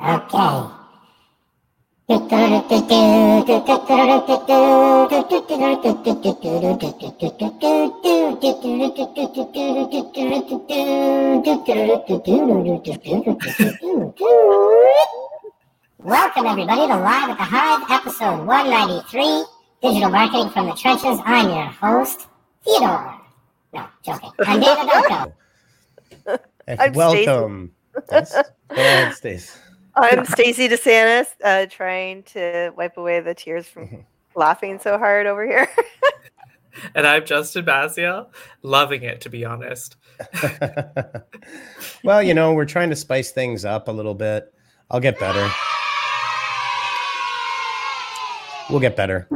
Okay. Welcome everybody to Live at the Hive, episode 193, Digital Marketing from the Trenches. I'm your host, Theodore. No, joking. I'm David Darko. I'm welcome. Yes. Go ahead, Stace. I'm Stacy DeSantis, trying to wipe away the tears from laughing so hard over here. And I'm Justin Basia, loving it, to be honest. Well, you know, we're trying to spice things up a little bit. I'll get better. We'll get better.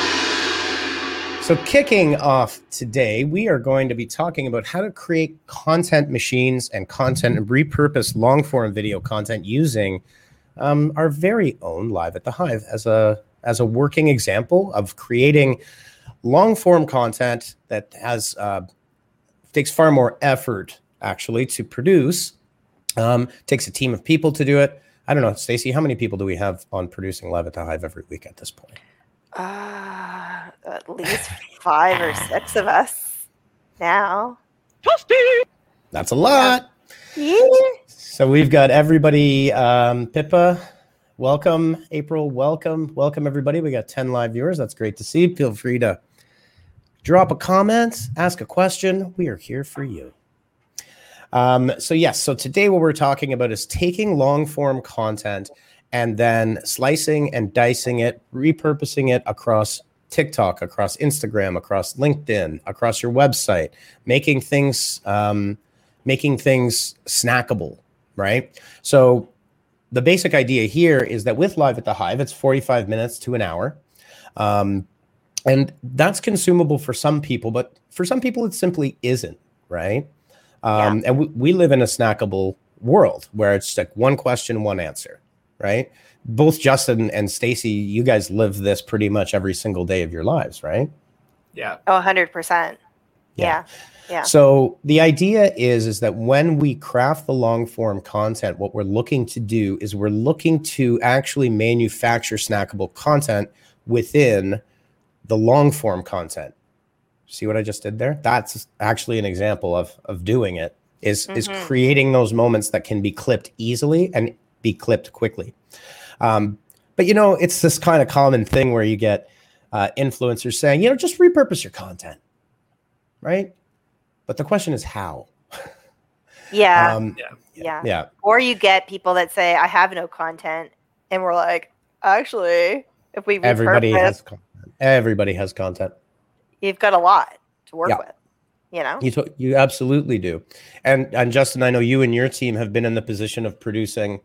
So kicking off today, we are going to be talking about how to create content machines and content and repurpose long-form video content using our very own Live at the Hive as a working example of creating long-form content that has takes far more effort actually to produce. Takes a team of people to do it. I don't know, Stacey, how many people do we have on producing Live at the Hive every week at this point? At least 5 or 6 of us now. That's a lot. Yeah. So we've got everybody. Pippa, welcome. April, welcome. Welcome, everybody. We got 10 live viewers. That's great to see. Feel free to drop a comment, ask a question. We are here for you. So today what we're talking about is taking long-form content and then slicing and dicing it, repurposing it across TikTok, across Instagram, across LinkedIn, across your website, making things snackable, right? So the basic idea here is that with Live at the Hive, it's 45 minutes to an hour. And that's consumable for some people, but for some people it simply isn't, right? And we live in a snackable world where it's like one question, one answer, right? Both Justin and Stacy, you guys live this pretty much every single day of your lives, right? Yeah. Oh, 100%. Yeah. So the idea is that when we craft the long form content, what we're looking to do is we're looking to actually manufacture snackable content within the long form content. See what I just did there? That's actually an example of doing it, is creating those moments that can be clipped easily and be clipped quickly. But, you know, it's this kind of common thing where you get influencers saying, you know, just repurpose your content, right? But the question is how? Yeah. Or you get people that say, I have no content. And we're like, actually, if we repurpose, everybody has content. You've got a lot to work with, you know? You absolutely do. And Justin, I know you and your team have been in the position of producing,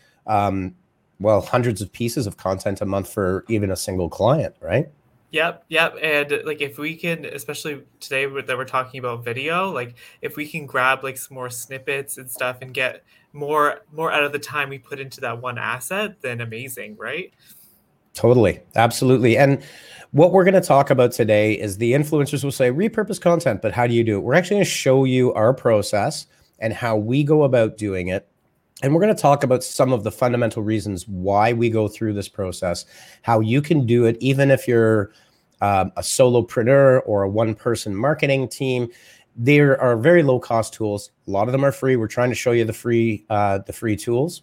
hundreds of pieces of content a month for even a single client, right? Yep. And like, if we can, especially today that we're talking about video, like if we can grab like some more snippets and stuff and get more out of the time we put into that one asset, then amazing, right? Totally. Absolutely. And what we're going to talk about today is the influencers will say repurpose content, but how do you do it? We're actually going to show you our process and how we go about doing it. And we're going to talk about some of the fundamental reasons why we go through this process, how you can do it, even if you're a solopreneur or a one-person marketing team. There are very low-cost tools. A lot of them are free. We're trying to show you the free tools.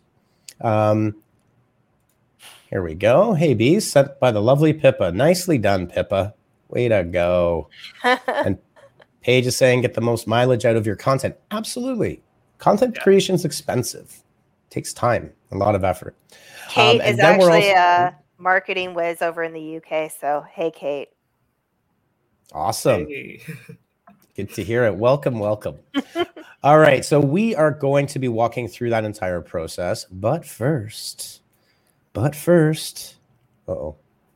Here we go. Hey, bees, sent by the lovely Pippa. Nicely done, Pippa. Way to go. And Paige is saying, get the most mileage out of your content. Absolutely. Content creation is expensive. Takes time, a lot of effort. Kate is actually a marketing whiz over in the UK. So, hey, Kate. Awesome. Hey. Good to hear it. Welcome. All right. So we are going to be walking through that entire process. But first, uh-oh.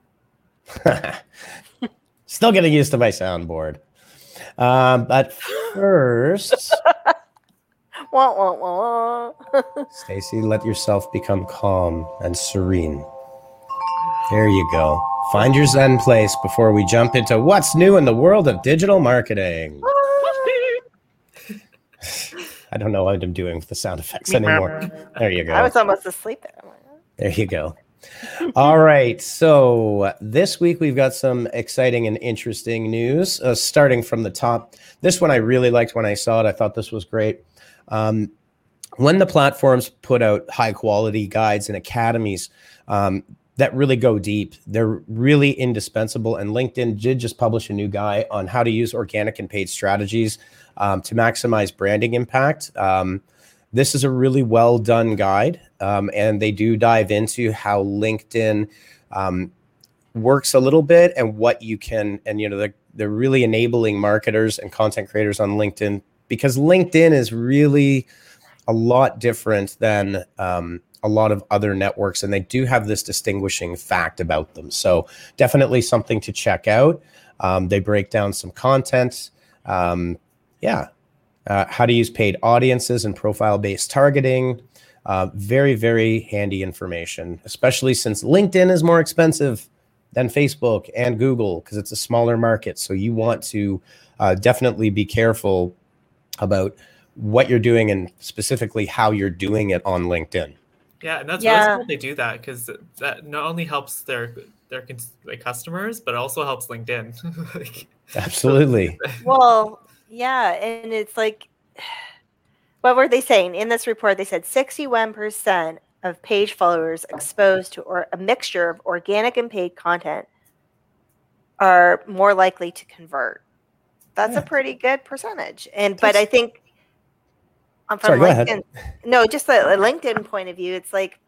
Still getting used to my soundboard. But first... Stacy, let yourself become calm and serene. There you go. Find your Zen place before we jump into what's new in the world of digital marketing. I don't know what I'm doing with the sound effects anymore. There you go. I was almost asleep there. There you go. All right. So this week we've got some exciting and interesting news. Starting from the top, this one I really liked when I saw it. I thought this was great. When the platforms put out high quality guides and academies that really go deep, they're really indispensable. And LinkedIn did just publish a new guide on how to use organic and paid strategies to maximize branding impact. This is a really well done guide, and they do dive into how LinkedIn works a little bit and what you can, and they're really enabling marketers and content creators on LinkedIn, because LinkedIn is really a lot different than a lot of other networks, and they do have this distinguishing fact about them. So definitely something to check out. They break down some content. How to use paid audiences and profile-based targeting. Very, very handy information, especially since LinkedIn is more expensive than Facebook and Google because it's a smaller market. So you want to definitely be careful about what you're doing and specifically how you're doing it on LinkedIn. Yeah, and that's really cool they do that, because that not only helps their customers, but also helps LinkedIn. Absolutely. Well, yeah, and it's like, what were they saying in this report? They said 61% of page followers exposed to a mixture of organic and paid content are more likely to convert. That's a pretty good percentage. But I think from LinkedIn, just the LinkedIn point of view, it's like,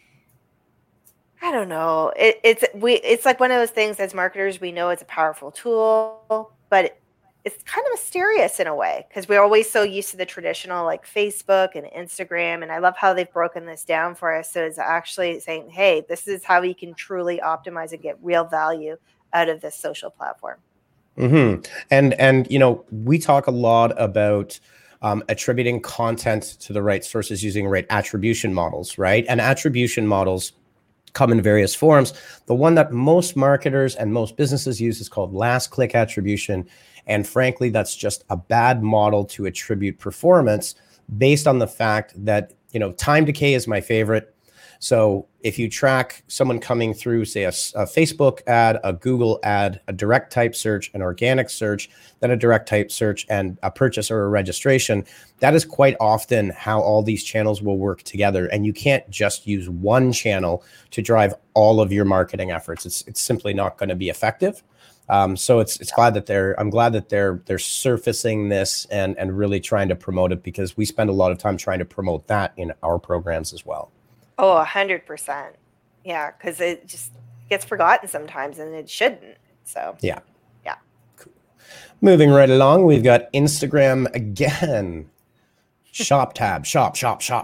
I don't know. It's like one of those things as marketers, we know it's a powerful tool, but it's kind of mysterious in a way, because we're always so used to the traditional like Facebook and Instagram. And I love how they've broken this down for us. So it's actually saying, hey, this is how you can truly optimize and get real value out of this social platform. Mm-hmm. And we talk a lot about attributing content to the right sources using right attribution models, right? And attribution models come in various forms. The one that most marketers and most businesses use is called last click attribution. And frankly, that's just a bad model to attribute performance based on the fact that, time decay is my favorite. So if you track someone coming through, say a Facebook ad, a Google ad, a direct type search, an organic search, then a direct type search, and a purchase or a registration, that is quite often how all these channels will work together. And you can't just use one channel to drive all of your marketing efforts. It's simply not going to be effective. So I'm glad that they're surfacing this and really trying to promote it, because we spend a lot of time trying to promote that in our programs as well. Oh, 100%. Yeah, because it just gets forgotten sometimes, and it shouldn't. So yeah. Cool. Moving right along, we've got Instagram again. Shop tab, shop.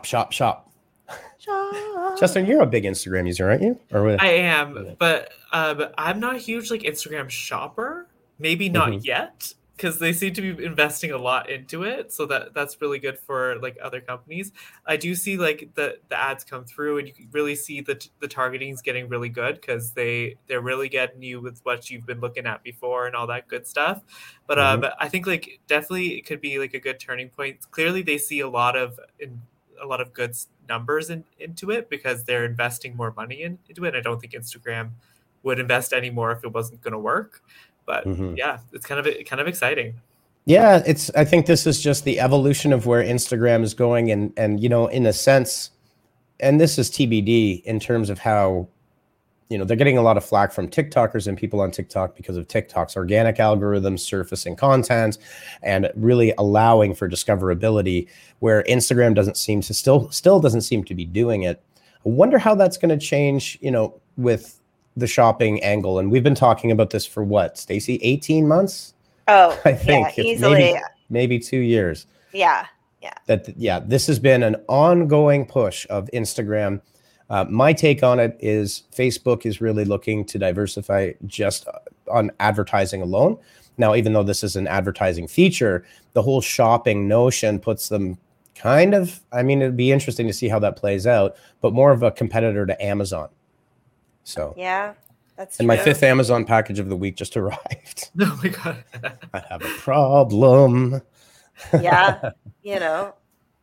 Justin, you're a big Instagram user, aren't you? I am, but I'm not a huge Instagram shopper. Maybe not yet, because they seem to be investing a lot into it. So that's really good for other companies. I do see the ads come through, and you can really see the targeting is getting really good, because they're really getting you with what you've been looking at before and all that good stuff. But I think definitely it could be a good turning point. Clearly, they see a lot of good numbers into it, because they're investing more money into it. I don't think Instagram would invest any more if it wasn't going to work. But yeah, it's kind of exciting. Yeah, I think this is just the evolution of where Instagram is going, and in a sense, and this is TBD in terms of how they're getting a lot of flack from TikTokers and people on TikTok because of TikTok's organic algorithms surfacing content and really allowing for discoverability, where Instagram still doesn't seem to be doing it. I wonder how that's going to change, with the shopping angle. And we've been talking about this for what, Stacey, 18 months? Oh, I think yeah, easily. Maybe 2 years. Yeah. This has been an ongoing push of Instagram. My take on it is Facebook is really looking to diversify just on advertising alone. Now, even though this is an advertising feature, the whole shopping notion puts them it'd be interesting to see how that plays out, but more of a competitor to Amazon. So yeah, that's true. And my 5th Amazon package of the week just arrived. Oh my God. I have a problem. Yeah,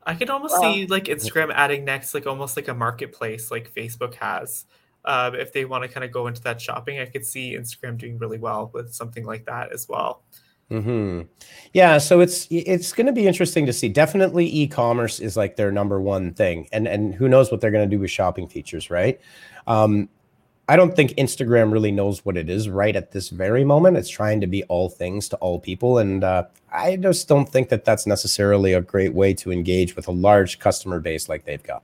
I could almost see like Instagram adding next, like almost like a marketplace like Facebook has. If they want to kind of go into that shopping, I could see Instagram doing really well with something like that as well. Yeah, so it's going to be interesting to see. Definitely, e-commerce is like their number one thing, and who knows what they're going to do with shopping features, right? I don't think Instagram really knows what it is right at this very moment. It's trying to be all things to all people, and I just don't think that that's necessarily a great way to engage with a large customer base like they've got.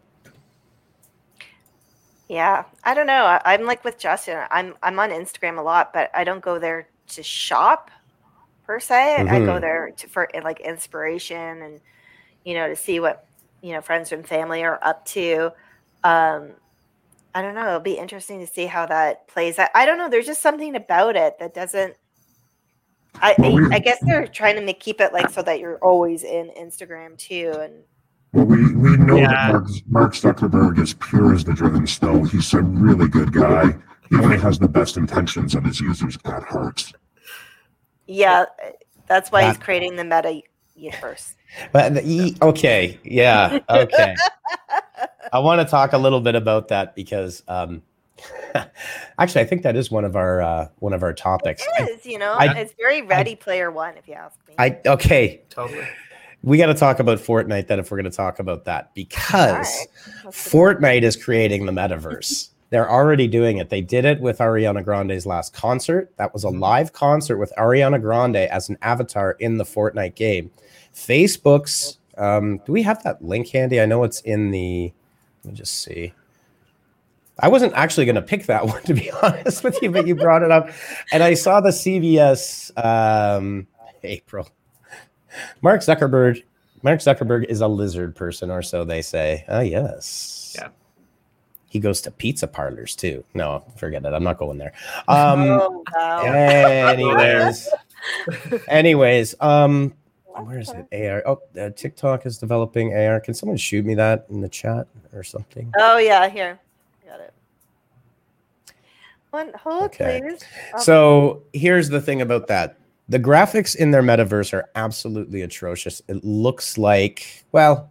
Yeah, I don't know. I'm like with Justin. I'm on Instagram a lot, but I don't go there to shop per se. I go there for like inspiration and to see what friends and family are up to. I don't know. It'll be interesting to see how that plays. I don't know. There's just something about it that doesn't. I guess they're trying to keep it like so that you're always in Instagram too. And well, we know that Mark Zuckerberg is pure as the driven snow. He's a really good guy. He only has the best intentions of his users at heart. Yeah, that's why he's creating the meta universe. But okay, yeah, okay. I want to talk a little bit about that because actually, I think that is one of our topics. It is, it's very Ready Player One, if you ask me. Okay, totally. We got to talk about Fortnite then if we're going to talk about that because Fortnite is creating the metaverse. They're already doing it. They did it with Ariana Grande's last concert. That was a live concert with Ariana Grande as an avatar in the Fortnite game. Facebook's, do we have that link handy? I know it's in the, let me just see. I wasn't actually going to pick that one, to be honest with you, but you brought it up. And I saw the CBS April. Mark Zuckerberg is a lizard person, or so they say. Oh, yes. Yeah. He goes to pizza parlors too. No, forget it. I'm not going there. Oh, wow. Anyways, where is it? AR. Oh, TikTok is developing AR. Can someone shoot me that in the chat or something? Oh yeah, here. Got it. Hold, please. So here's the thing about that. The graphics in their metaverse are absolutely atrocious. It looks like, well,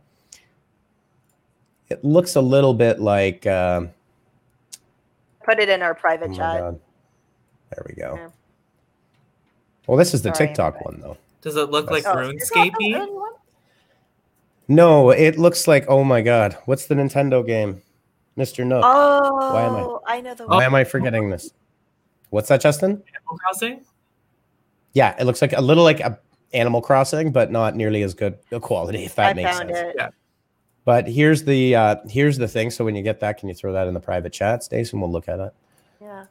it looks a little bit like. Put it in our private chat. God. There we go. Yeah. Well, this is the TikTok one, though. Does it look like RuneScape-y? No, it looks like, oh my God, what's the Nintendo game? Mr. Nook. Oh, I know the one. Why am I forgetting this? What's that, Justin? Animal Crossing? Yeah, it looks like a little like a Animal Crossing, but not nearly as good a quality, if that makes sense. Yeah. But here's the thing. So when you get that, can you throw that in the private chat, Stace, and we'll look at it? Yeah.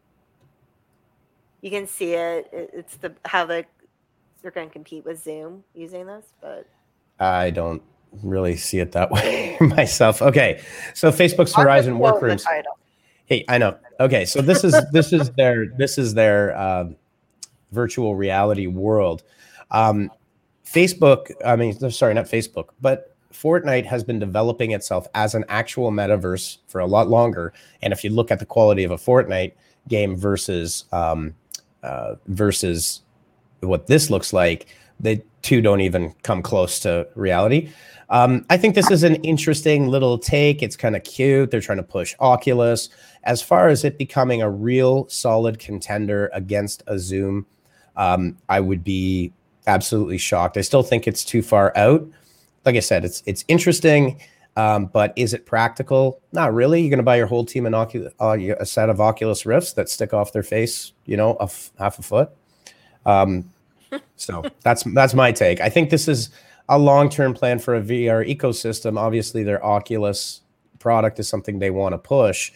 You can see it. It's how they're going to compete with Zoom using this, but I don't really see it that way myself. Okay, so Facebook's Horizon Workrooms. Hey, I know. Okay, so this is their virtual reality world. Facebook, I mean, sorry, not Facebook, but Fortnite has been developing itself as an actual metaverse for a lot longer. And if you look at the quality of a Fortnite game versus what this looks like, the two don't even come close to reality. I think this is an interesting little take. It's kind of cute. They're trying to push Oculus. As far as it becoming a real solid contender against a Zoom, I would be absolutely shocked. I still think it's too far out. Like I said, it's interesting, but is it practical? Not really. You're going to buy your whole team a set of Oculus Rifts that stick off their face, half a foot. So that's my take. I think this is a long-term plan for a VR ecosystem. Obviously, their Oculus product is something they want to push.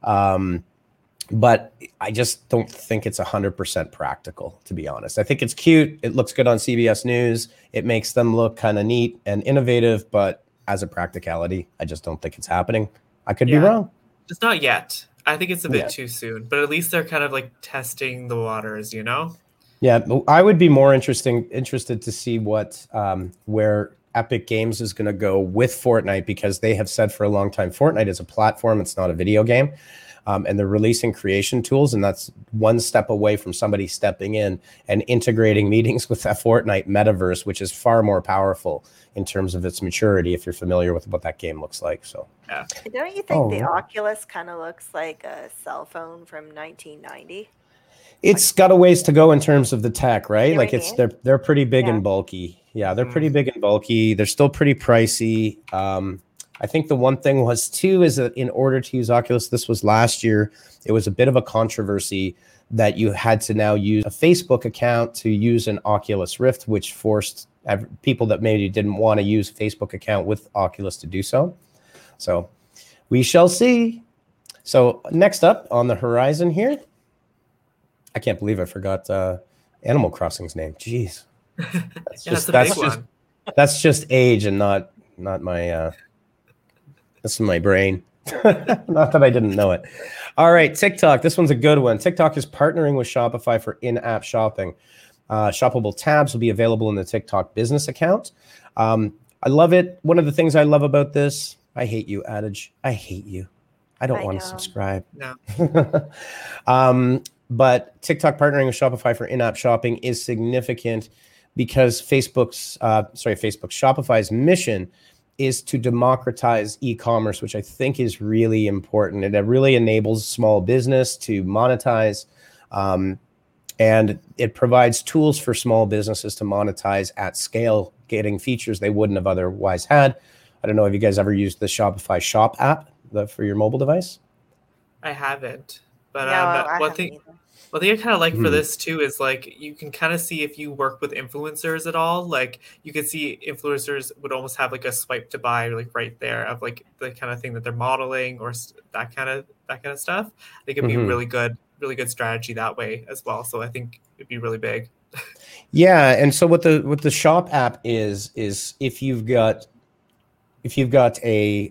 But I just don't think it's 100% practical, to be honest. I think it's cute. It looks good on CBS News. It makes them look kind of neat and innovative, but as a practicality, I just don't think it's happening. I could be wrong. It's not yet. I think it's a bit too soon, but at least they're kind of like testing the waters, Yeah, I would be more interested to see what where Epic Games is going to go with Fortnite, because they have said for a long time Fortnite is a platform. It's not a video game. and they're releasing creation tools, and that's one step away from somebody stepping in and integrating meetings with that Fortnite metaverse, which is far more powerful in terms of its maturity, if you're familiar with what that game looks like. So Yeah. Don't you think the Oculus kind of looks like a cell phone from 1990? it's got a ways to go in terms of the tech, right? You know Like what I mean? they're pretty big Yeah. and bulky. Yeah, they're pretty big and bulky. They're still pretty pricey. I think the one thing was too is that in order to use Oculus, this was last year, it was a bit of a controversy that you had to now use a Facebook account to use an Oculus Rift, which forced people that maybe didn't want to use a Facebook account with Oculus to do so. So we shall see. So next up on the horizon here, I can't believe I forgot Animal Crossing's name. Jeez, that's just age and not my that's my brain. Not that I didn't know it. All right, TikTok. This one's a good one. TikTok is partnering with Shopify for in-app shopping. Shoppable tabs will be available in the TikTok business account. I love it. One of the things I love about this, I hate you, Adage. I hate you. I don't want to subscribe. No. But TikTok partnering with Shopify for in-app shopping is significant because Shopify's mission is to democratize e-commerce, which I think is really important. It really enables small business to monetize, and it provides tools for small businesses to monetize at scale, getting features they wouldn't have otherwise had. I don't know, have you guys ever used the Shopify Shop app for your mobile device? I haven't. But No, one thing I kind of like for this too is like you can kind of see if you work with influencers at all. Like you can see influencers would almost have like a swipe to buy like right there of like the kind of thing that they're modeling or that kind of stuff. I think it'd be really good strategy that way as well. So I think it'd be really big. Yeah, and so what the Shop app is if you've got a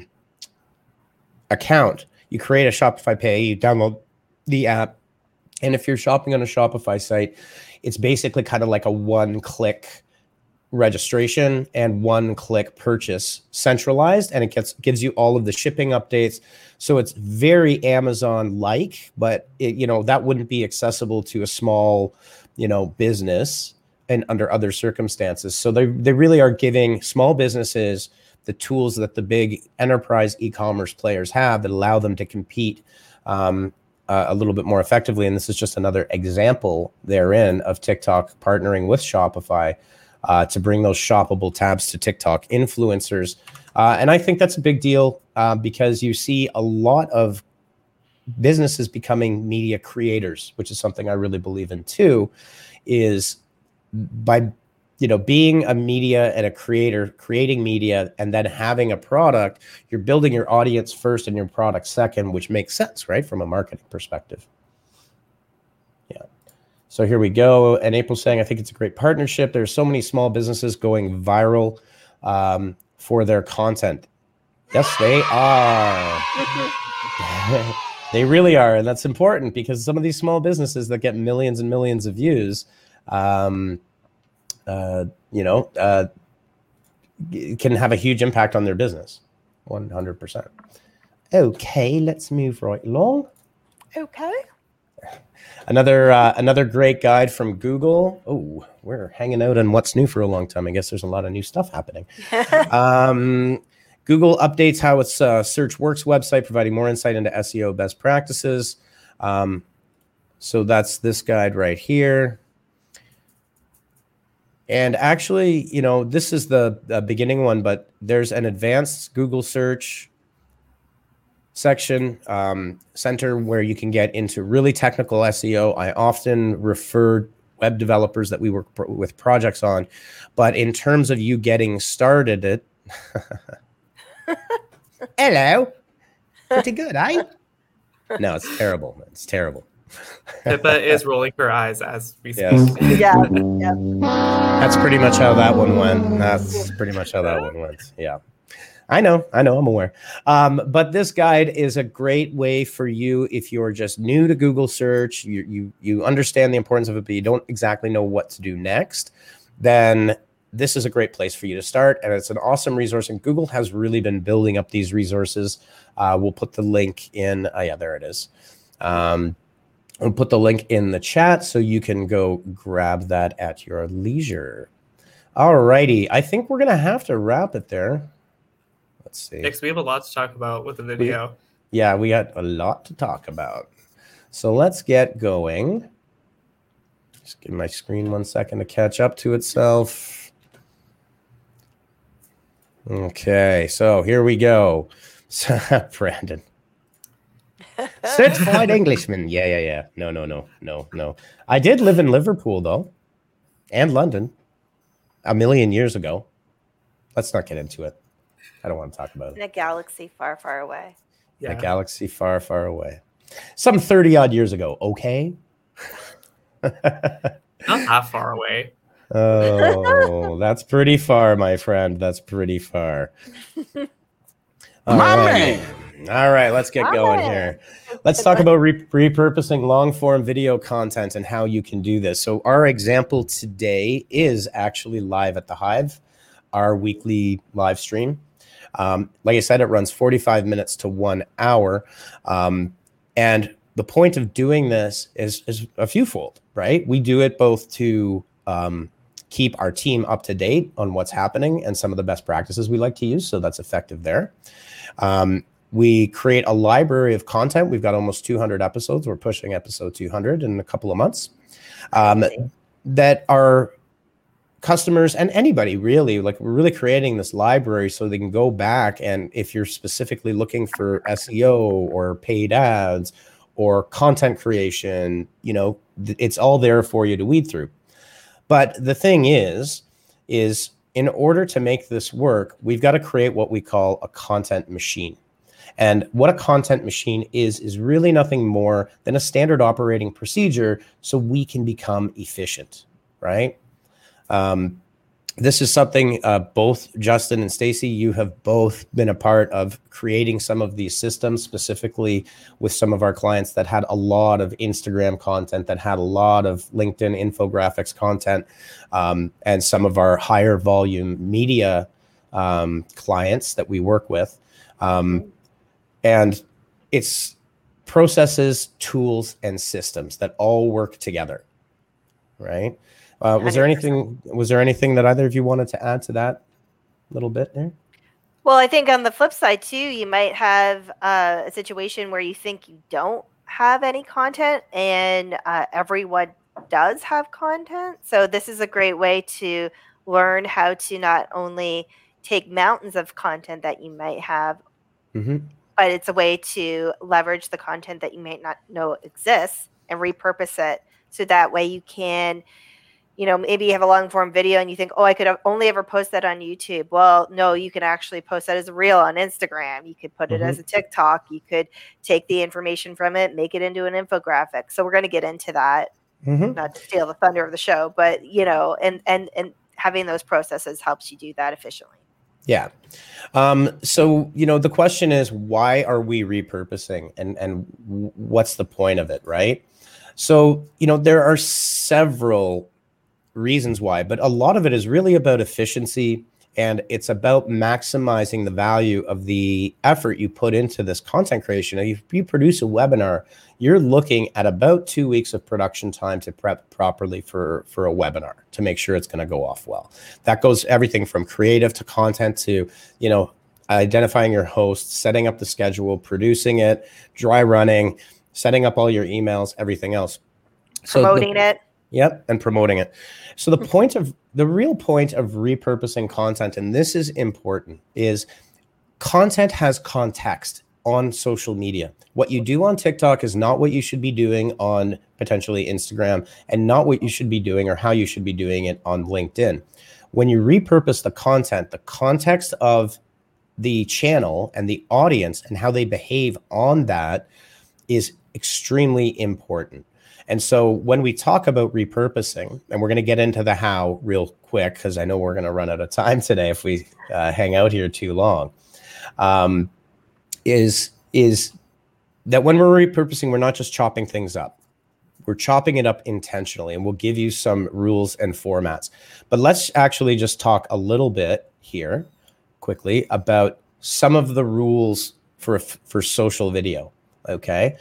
account, you create a Shopify Pay, you download the app, and if you're shopping on a Shopify site, it's basically kind of like a one-click registration and one-click purchase centralized, and it gives you all of the shipping updates. So it's very Amazon-like, but that wouldn't be accessible to a small, business and under other circumstances. So they really are giving small businesses the tools that the big enterprise e-commerce players have that allow them to compete a little bit more effectively. And this is just another example therein of TikTok partnering with Shopify to bring those shoppable tabs to TikTok influencers. And I think that's a big deal because you see a lot of businesses becoming media creators, which is something I really believe in too, is by being a media and a creator, creating media, and then having a product, you're building your audience first and your product second, which makes sense, right? From a marketing perspective. Yeah. So here we go. And April's saying, I think it's a great partnership. There's so many small businesses going viral for their content. Yes, they are. They really are. And that's important because some of these small businesses that get millions and millions of views, can have a huge impact on their business. 100%. Okay, let's move right along. Okay. Another great guide from Google. Oh, we're hanging out on what's new for a long time. I guess there's a lot of new stuff happening. Google updates how its search works website, providing more insight into SEO best practices. So that's this guide right here. And actually, this is the beginning one, but there's an advanced Google search section center where you can get into really technical SEO. I often refer web developers that we work with projects on, but in terms of you getting started, hello, pretty good, eh? No, it's terrible. It's terrible. Pippa is rolling her eyes as we speak. Yes. Yeah. That's pretty much how that one went. Yeah. I know, I'm aware. But this guide is a great way for you if you're just new to Google search, you understand the importance of it, but you don't exactly know what to do next. Then this is a great place for you to start. And it's an awesome resource. And Google has really been building up these resources. We'll put the link in. Yeah, there it is. We'll put the link in the chat so you can go grab that at your leisure. All righty. I think we're going to have to wrap it there. Let's see. Next, we have a lot to talk about with the video. We got a lot to talk about. So let's get going. Just give my screen 1 second to catch up to itself. Okay, so here we go. Brandon. Certified Englishman. Yeah. No. I did live in Liverpool, though, and London a million years ago. Let's not get into it. I don't want to talk about it. In a galaxy far, far away. Yeah. A galaxy far, far away. Some 30-odd years ago, okay? Not that far away. Oh, that's pretty far, my friend. That's pretty far. All right, let's get going here. Let's talk about repurposing long-form video content and how you can do this. So our example today is actually live at the Hive, our weekly live stream. Like I said, it runs 45 minutes to 1 hour. And the point of doing this is a fewfold, right? We do it both to keep our team up to date on what's happening and some of the best practices we like to use. So that's effective there. We create a library of content. We've got almost 200 episodes. We're pushing episode 200 in a couple of months that are customers and anybody really, like, we're really creating this library so they can go back. And if you're specifically looking for SEO or paid ads or content creation, it's all there for you to weed through. But the thing is in order to make this work, we've got to create what we call a content machine. And what a content machine is really nothing more than a standard operating procedure so we can become efficient, right? This is something both Justin and Stacy, you have both been a part of creating some of these systems, specifically with some of our clients that had a lot of Instagram content, that had a lot of LinkedIn infographics content, and some of our higher volume media clients that we work with. And it's processes, tools, and systems that all work together, right? Was there anything that either of you wanted to add to that little bit there? Well, I think on the flip side too, you might have a situation where you think you don't have any content and everyone does have content. So this is a great way to learn how to not only take mountains of content that you might have, but it's a way to leverage the content that you might not know exists and repurpose it. So that way you can, maybe you have a long form video and you think, I could only ever post that on YouTube. Well, no, you can actually post that as a reel on Instagram. You could put it as a TikTok. You could take the information from it, make it into an infographic. So we're going to get into that, not to steal the thunder of the show, but, and having those processes helps you do that efficiently. Yeah. So, the question is, why are we repurposing and what's the point of it, right? So, there are several reasons why, but a lot of it is really about efficiency, and it's about maximizing the value of the effort you put into this content creation. If you produce a webinar, you're looking at about 2 weeks of production time to prep properly for a webinar to make sure it's going to go off well. That goes everything from creative to content to, identifying your host, setting up the schedule, producing it, dry running, setting up all your emails, everything else. Promoting it. Yep, and promoting it. So the real point of repurposing content, and this is important, is content has context on social media. What you do on TikTok is not what you should be doing on potentially Instagram, and not what you should be doing or how you should be doing it on LinkedIn. When you repurpose the context of the channel and the audience and how they behave on that is extremely important. And so when we talk about repurposing, and we're going to get into the how real quick, because I know we're going to run out of time today if we hang out here too long, is that when we're repurposing, we're not just chopping things up. We're chopping it up intentionally, and we'll give you some rules and formats. But let's actually just talk a little bit here quickly about some of the rules for social video, okay?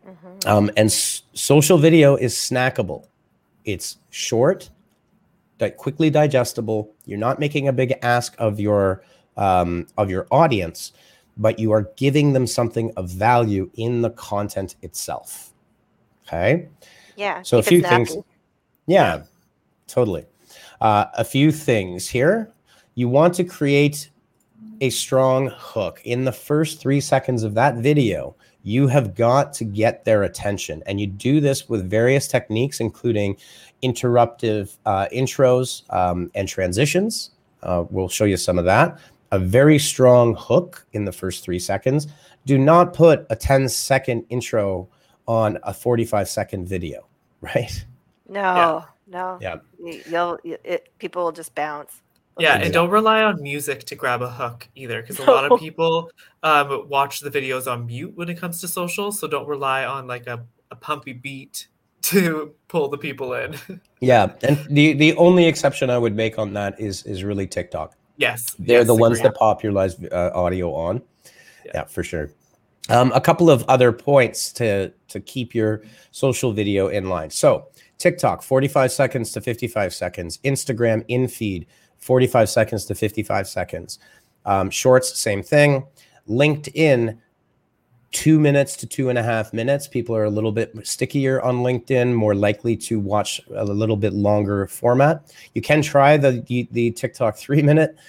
Social video is snackable. It's short, quickly digestible. You're not making a big ask of your audience, but you are giving them something of value in the content itself. Okay. Yeah. So a few things. Yeah, totally. A few things here. You want to create a strong hook. In the first 3 seconds of that video, you have got to get their attention. And you do this with various techniques, including interruptive intros and transitions. We'll show you some of that. A very strong hook in the first 3 seconds. Do not put a 10-second intro on a 45-second video, right? No. Yeah. People will just bounce. Yeah, and don't rely on music to grab a hook either, because a lot of people watch the videos on mute when it comes to social, so don't rely on like a pumpy beat to pull the people in. Yeah, and the only exception I would make on that is really TikTok. Yes. They're the ones that popularize audio on. Yeah, for sure. A couple of other points to keep your social video in line. So TikTok, 45 seconds to 55 seconds. Instagram in feed, 45 seconds to 55 seconds. Shorts, same thing. LinkedIn, 2 minutes to 2.5 minutes. People are a little bit stickier on LinkedIn, more likely to watch a little bit longer format. You can try the TikTok 3 minute.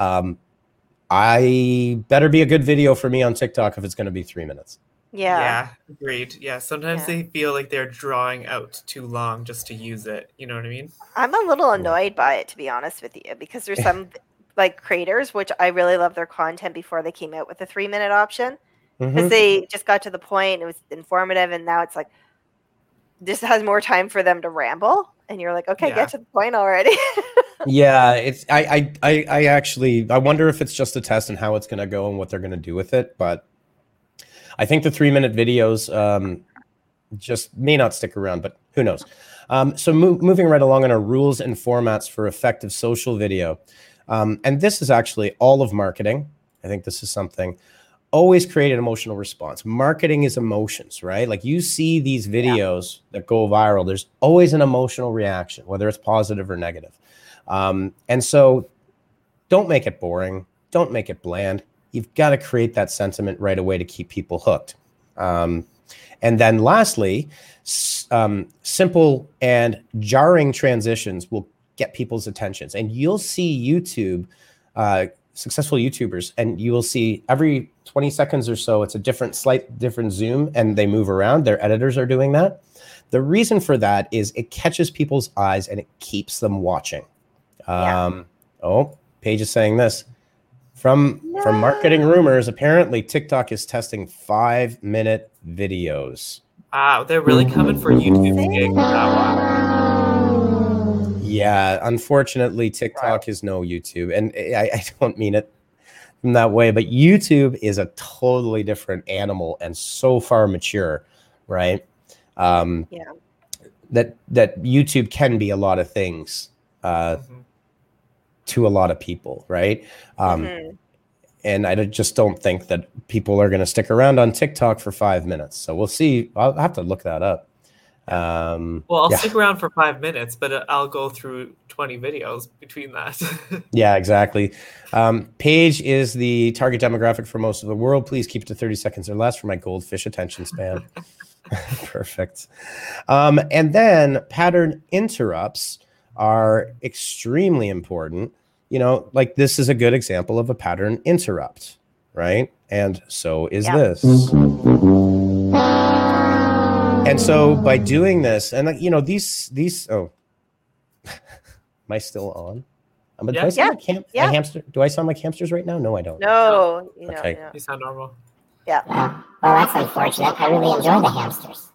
I better be a good video for me on TikTok if it's going to be 3 minutes. Yeah, agreed. Yeah, sometimes they feel like they're drawing out too long just to use it. You know what I mean? I'm a little annoyed by it, to be honest with you, because there's some like creators, which I really love their content before they came out with the 3 minute option, because they just got to the point, it was informative, and now it's like this has more time for them to ramble, and you're like, okay, get to the point already. Yeah, it's I actually wonder if it's just a test and how it's going to go and what they're going to do with it, but I think the 3 minute videos just may not stick around, but who knows? So moving right along on our rules and formats for effective social video. And this is actually all of marketing. I think this is something. Always create an emotional response. Marketing is emotions, right? Like you see these videos that go viral, there's always an emotional reaction, whether it's positive or negative. And so don't make it boring. Don't make it bland. You've got to create that sentiment right away to keep people hooked. And then lastly, simple and jarring transitions will get people's attentions. And you'll see YouTube, successful YouTubers, and you will see every 20 seconds or so, it's a slight different zoom, and they move around. Their editors are doing that. The reason for that is it catches people's eyes and it keeps them watching. Oh, Paige is saying this. From Marketing Rumors, apparently TikTok is testing 5 minute videos. Wow, they're really coming for YouTube gigs now. Yeah, unfortunately, TikTok is no YouTube. And I don't mean it in that way, but YouTube is a totally different animal and so far mature, right? That YouTube can be a lot of things to a lot of people, right? And I just don't think that people are going to stick around on TikTok for 5 minutes. So we'll see. I'll have to look that up. Well, I'll stick around for 5 minutes, but I'll go through 20 videos between that. Yeah, exactly. Paige is the target demographic for most of the world. Please keep it to 30 seconds or less for my goldfish attention span. Perfect. And then pattern interrupts are extremely important. You know, like this is a good example of a pattern interrupt, right? And so is this. And so by doing this, and you know, these oh, am I still on? Do I sound like a hamster? Do I sound like hamsters right now? No, I don't. No. Okay. You sound normal. Yeah. Well, that's unfortunate. I really enjoy the hamsters.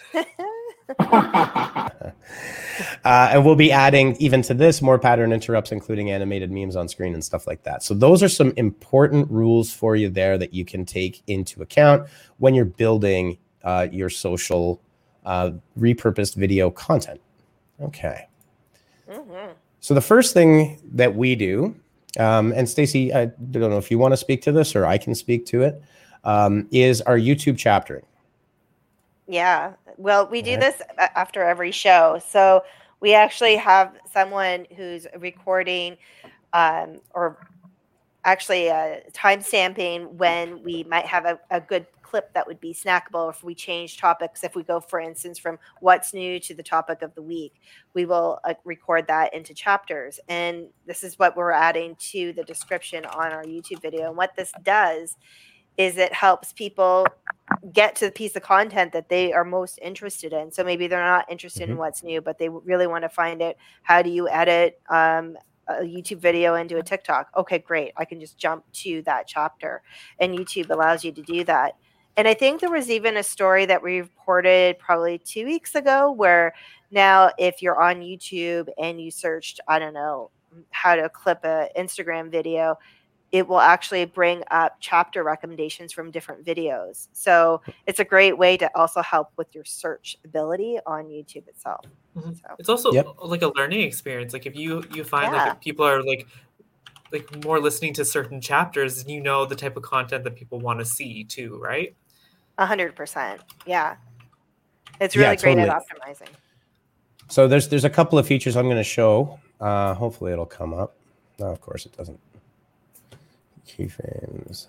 And we'll be adding even to this more pattern interrupts, including animated memes on screen and stuff like that. So those are some important rules for you there that you can take into account when you're building your social repurposed video content. Okay. Mm-hmm. So the first thing that we do, and Stacy, I don't know if you want to speak to this or I can speak to it, is our YouTube chaptering. Yeah. Well, we do this after every show. So we actually have someone who's recording or actually time stamping when we might have a good clip that would be snackable. If we change topics, if we go, for instance, from what's new to the topic of the week, we will record that into chapters. And this is what we're adding to the description on our YouTube video. And what this does is it helps people get to the piece of content that they are most interested in. So maybe they're not interested in what's new, but they really want to find out, how do you edit a YouTube video into a TikTok? Okay, great. I can just jump to that chapter, and YouTube allows you to do that. And I think there was even a story that we reported probably 2 weeks ago where now if you're on YouTube and you searched, I don't know, how to clip an Instagram video, it will actually bring up chapter recommendations from different videos. So it's a great way to also help with your search ability on YouTube itself. Mm-hmm. So. It's also like a learning experience. Like if you find like people are like more listening to certain chapters, and you know the type of content that people want to see too, right? 100%. Yeah. It's really great at optimizing. So there's a couple of features I'm going to show. Hopefully it'll come up. No, of course it doesn't. Keyframes.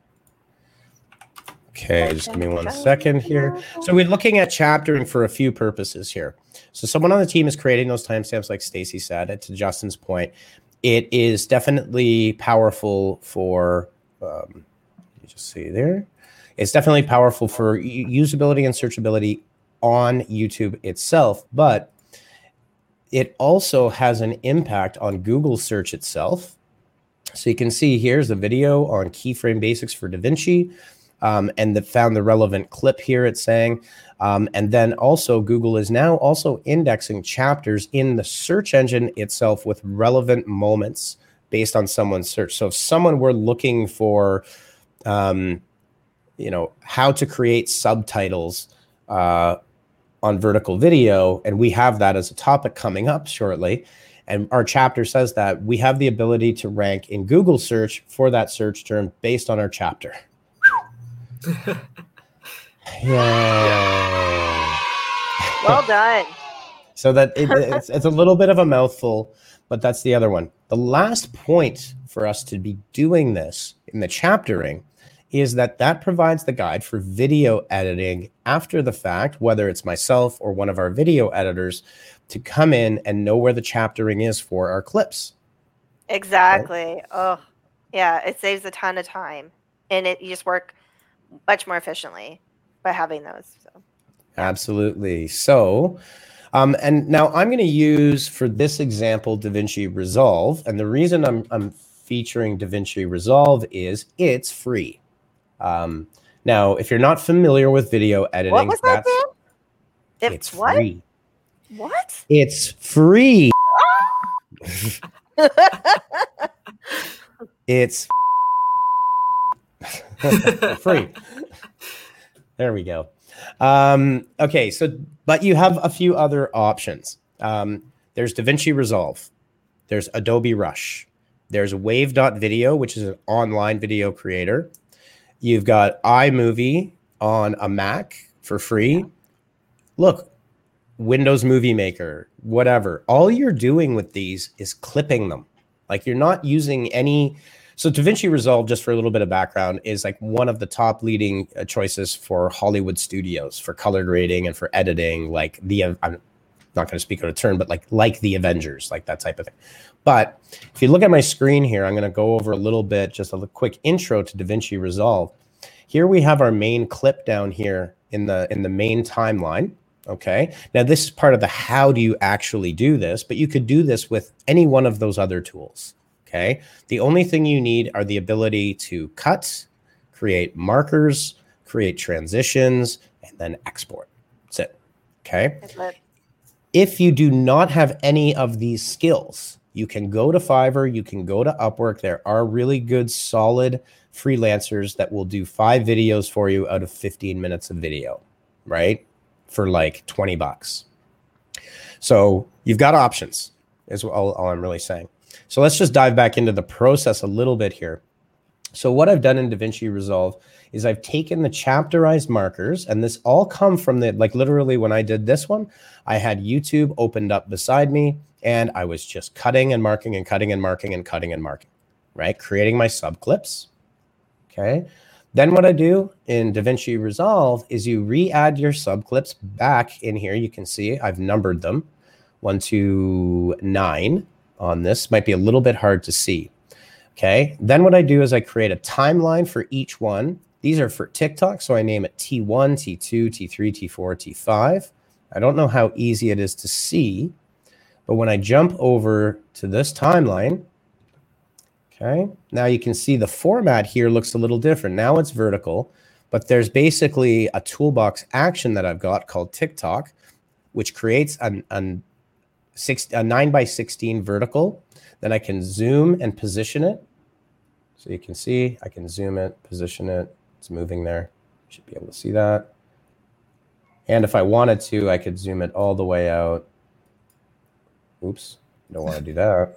Okay, just give me 1 second here. So we're looking at chaptering for a few purposes here. So someone on the team is creating those timestamps, like Stacy said. To Justin's point, it is definitely powerful for. You just see there. It's definitely powerful for usability and searchability on YouTube itself, but it also has an impact on Google search itself. So you can see here's the video on keyframe basics for DaVinci, and found the relevant clip here, it's saying. And then also Google is now also indexing chapters in the search engine itself with relevant moments based on someone's search. So if someone were looking for, how to create subtitles on vertical video, and we have that as a topic coming up shortly, and our chapter says that we have the ability to rank in Google search for that search term based on our chapter. Yeah. Well done. So that it's a little bit of a mouthful, but that's the other one. The last point for us to be doing this in the chaptering is that provides the guide for video editing after the fact, whether it's myself or one of our video editors, to come in and know where the chaptering is for our clips. Exactly. Right? Oh, yeah. It saves a ton of time, and you just work much more efficiently by having those. So. Absolutely. So, and now I'm going to use for this example DaVinci Resolve, and the reason I'm featuring DaVinci Resolve is it's free. Now, if you're not familiar with video editing, what was that, Dan? It's free. What? It's free. It's free. There we go. Okay, so but you have a few other options. There's DaVinci Resolve. There's Adobe Rush. There's Wave.video, which is an online video creator. You've got iMovie on a Mac for free. Look, Windows Movie Maker, whatever. All you're doing with these is clipping them. Like you're not using any. So DaVinci Resolve, just for a little bit of background, is like one of the top leading choices for Hollywood studios for color grading and for editing. Like I'm not going to speak out of turn, but like the Avengers, like that type of thing. But if you look at my screen here, I'm going to go over a little bit, just a quick intro to DaVinci Resolve. Here we have our main clip down here in the main timeline. Okay. Now this is part of the how do you actually do this, but you could do this with any one of those other tools. Okay. The only thing you need are the ability to cut, create markers, create transitions, and then export. That's it. Okay. If you do not have any of these skills, you can go to Fiverr, you can go to Upwork. There are really good, solid freelancers that will do 5 videos for you out of 15 minutes of video, right? for like $20. So you've got options is all I'm really saying. So let's just dive back into the process a little bit here. So what I've done in DaVinci Resolve is I've taken the chapterized markers, and this all come from the, like literally when I did this one, I had YouTube opened up beside me and I was just cutting and marking and cutting and marking and cutting and marking, right? Creating my sub clips. Okay. Then what I do in DaVinci Resolve is you re-add your sub clips back in here. You can see I've numbered them 1 to 9 on this. Might be a little bit hard to see. Okay. Then what I do is I create a timeline for each one. These are for TikTok. So I name it T1, T2, T3, T4, T5. I don't know how easy it is to see, but when I jump over to this timeline, okay, now you can see the format here looks a little different. Now it's vertical, but there's basically a toolbox action that I've got called TikTok, which creates a 9x16 vertical. Then I can zoom and position it. So you can see I can zoom it, position it. It's moving there. You should be able to see that. And if I wanted to, I could zoom it all the way out. Oops, don't want to do that.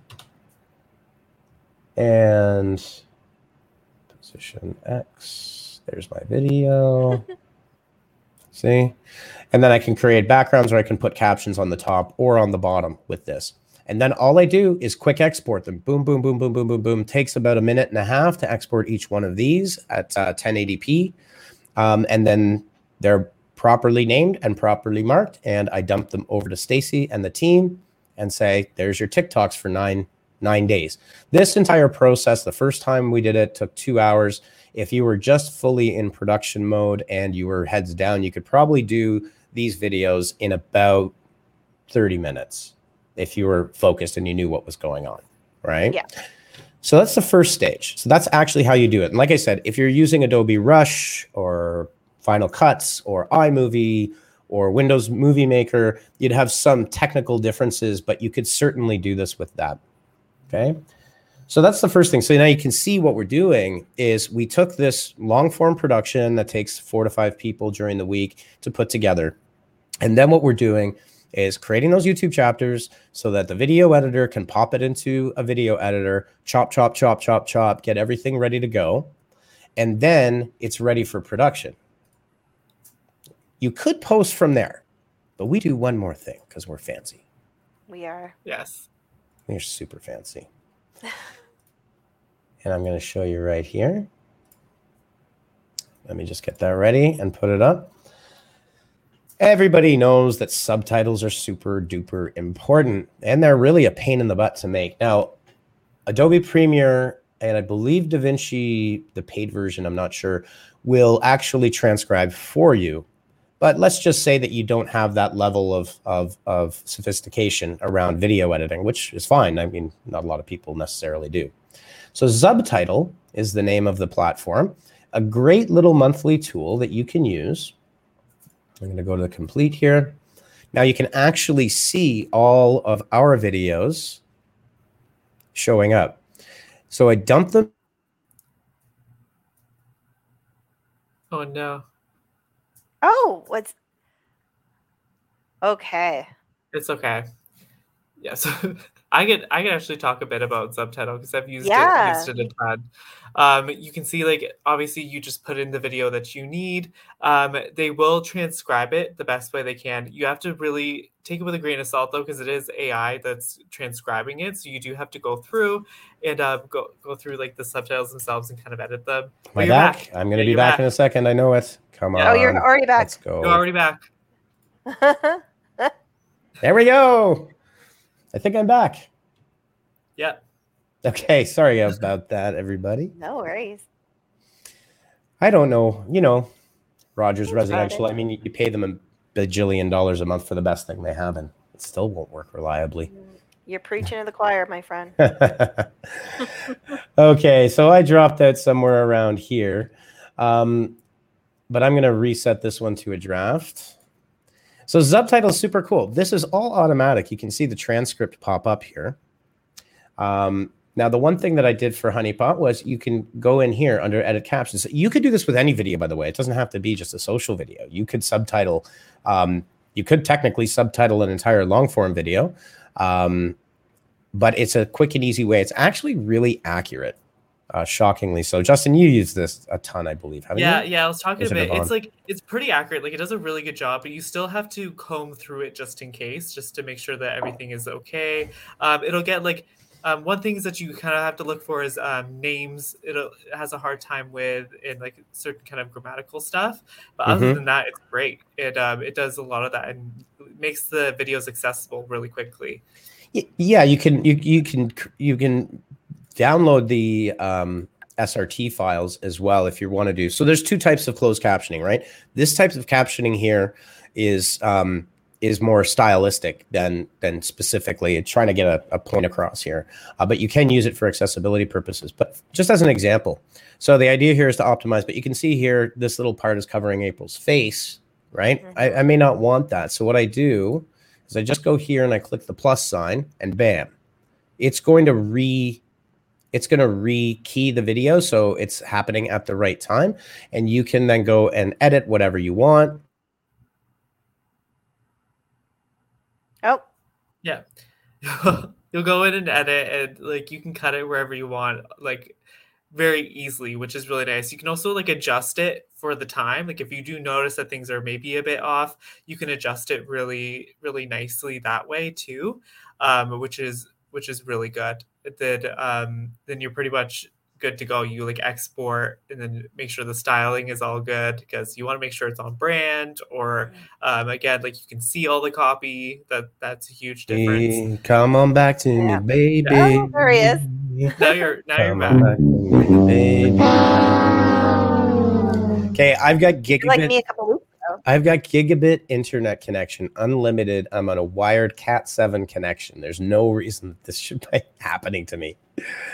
And position X. There's my video. See? And then I can create backgrounds, or I can put captions on the top or on the bottom with this. And then all I do is quick export them. Boom, boom, boom, boom, boom, boom, boom. Takes about 1.5 minutes to export each one of these at 1080p. And then they're properly named and properly marked. And I dump them over to Stacy and the team and say, there's your TikToks for nine days. This entire process, the first time we did it, took 2 hours. If you were just fully in production mode and you were heads down, you could probably do these videos in about 30 minutes. If you were focused and you knew what was going on, right? Yeah. So that's the first stage. So that's actually how you do it. And like I said, if you're using Adobe Rush or Final Cuts or iMovie or Windows Movie Maker, you'd have some technical differences, but you could certainly do this with that, okay? So that's the first thing. So now you can see what we're doing is we took this long form production that takes 4 to 5 people during the week to put together. And then what we're doing is creating those YouTube chapters so that the video editor can pop it into a video editor, chop, chop, chop, chop, chop, get everything ready to go. And then it's ready for production. You could post from there, but we do one more thing because we're fancy. We are. Yes. We're super fancy. And I'm going to show you right here. Let me just get that ready and put it up. Everybody knows that subtitles are super duper important, and they're really a pain in the butt to make. Now, Adobe Premiere, and I believe DaVinci, the paid version, I'm not sure, will actually transcribe for you. But let's just say that you don't have that level of sophistication around video editing, which is fine. I mean, not a lot of people necessarily do. So Subtitle is the name of the platform, a great little monthly tool that you can use. I'm going to go to the complete here. Now you can actually see all of our videos showing up. So I dumped them. Oh, no. Oh, what's... Okay. It's okay. Yeah, so I can actually talk a bit about Subtitle because I've used it a ton. You can see, like, obviously you just put in the video that you need. They will transcribe it the best way they can. You have to really take it with a grain of salt, though, because it is AI that's transcribing it. So you do have to go through and go through like the subtitles themselves and kind of edit them. Am I back? I'm going to be back in a second. I know it. Come on. Oh, you're already back. Let's go. You're already back. There we go. I think I'm back. Yeah. Okay. Sorry about that, everybody. No worries. I don't know. You know, Rogers Residential. I mean, you pay them $1 bajillion a month for the best thing they have, and it still won't work reliably. You're preaching to the choir, my friend. Okay. So I dropped out somewhere around here. But I'm going to reset this one to a draft. So Subtitle is super cool. This is all automatic. You can see the transcript pop up here. Now, the one thing that I did for Honeypot was you can go in here under edit captions. You could do this with any video, by the way. It doesn't have to be just a social video. You could subtitle, you could technically subtitle an entire long form video, but it's a quick and easy way. It's actually really accurate, shockingly so. Justin, you use this a ton, I believe, haven't you? Yeah, I was talking a bit. It's like, it's pretty accurate. Like, it does a really good job, but you still have to comb through it just in case, just to make sure that everything is okay. It'll get like, one thing is that you kind of have to look for is names. It has a hard time with in like certain kind of grammatical stuff, but other than that, it's great. It does a lot of that and makes the videos accessible really quickly. Yeah, you can download the SRT files as well if you want to do. So there's two types of closed captioning, right? This type of captioning here is more stylistic than specifically it's trying to get a point across here. But you can use it for accessibility purposes. But just as an example, so the idea here is to optimize, but you can see here, this little part is covering April's face, right? I may not want that. So what I do is I just go here and I click the plus sign and bam, it's going to re-key the video so it's happening at the right time. And you can then go and edit whatever you want. Oh, yeah. You'll go in and edit, and like you can cut it wherever you want, like very easily, which is really nice. You can also like adjust it for the time. Like if you do notice that things are maybe a bit off, you can adjust it really, really nicely that way too, which is really good. Then you're pretty much good to go. You like export and then make sure the styling is all good because you want to make sure it's on brand, or again, like you can see all the copy. That's a huge difference. Hey, come on back to me, baby. Oh, there he is. Now you're back. Baby. Okay, I've got gigabit. Like me a couple weeks ago. I've got gigabit internet connection, unlimited. I'm on a wired Cat 7 connection. There's no reason that this should be happening to me.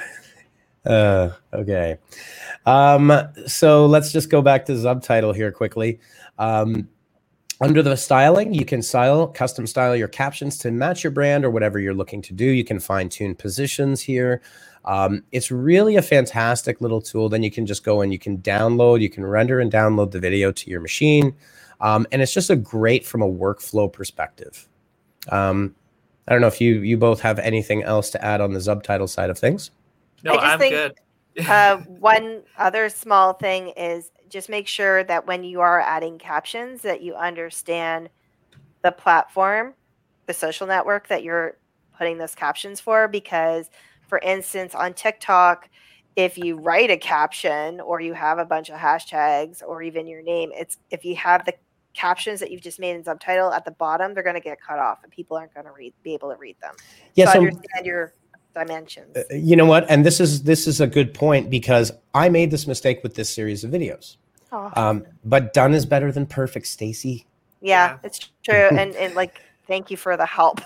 Okay. So let's just go back to subtitle here quickly. Under the styling, you can custom style your captions to match your brand or whatever you're looking to do. You can fine tune positions here. It's really a fantastic little tool. Then you can just go and you can render and download the video to your machine. And it's just a great from a workflow perspective. I don't know if you both have anything else to add on the subtitle side of things. No, I'm good. One other small thing is just make sure that when you are adding captions that you understand the platform, the social network that you're putting those captions for. Because, for instance, on TikTok, if you write a caption or you have a bunch of hashtags or even your name, if you have the captions that you've just made in subtitle at the bottom, they're going to get cut off and people aren't going to be able to read them. Yeah, so understand your dimensions. You know what? And this is a good point because I made this mistake with this series of videos. But done is better than perfect, Stacy. Yeah, it's true. And like, thank you for the help.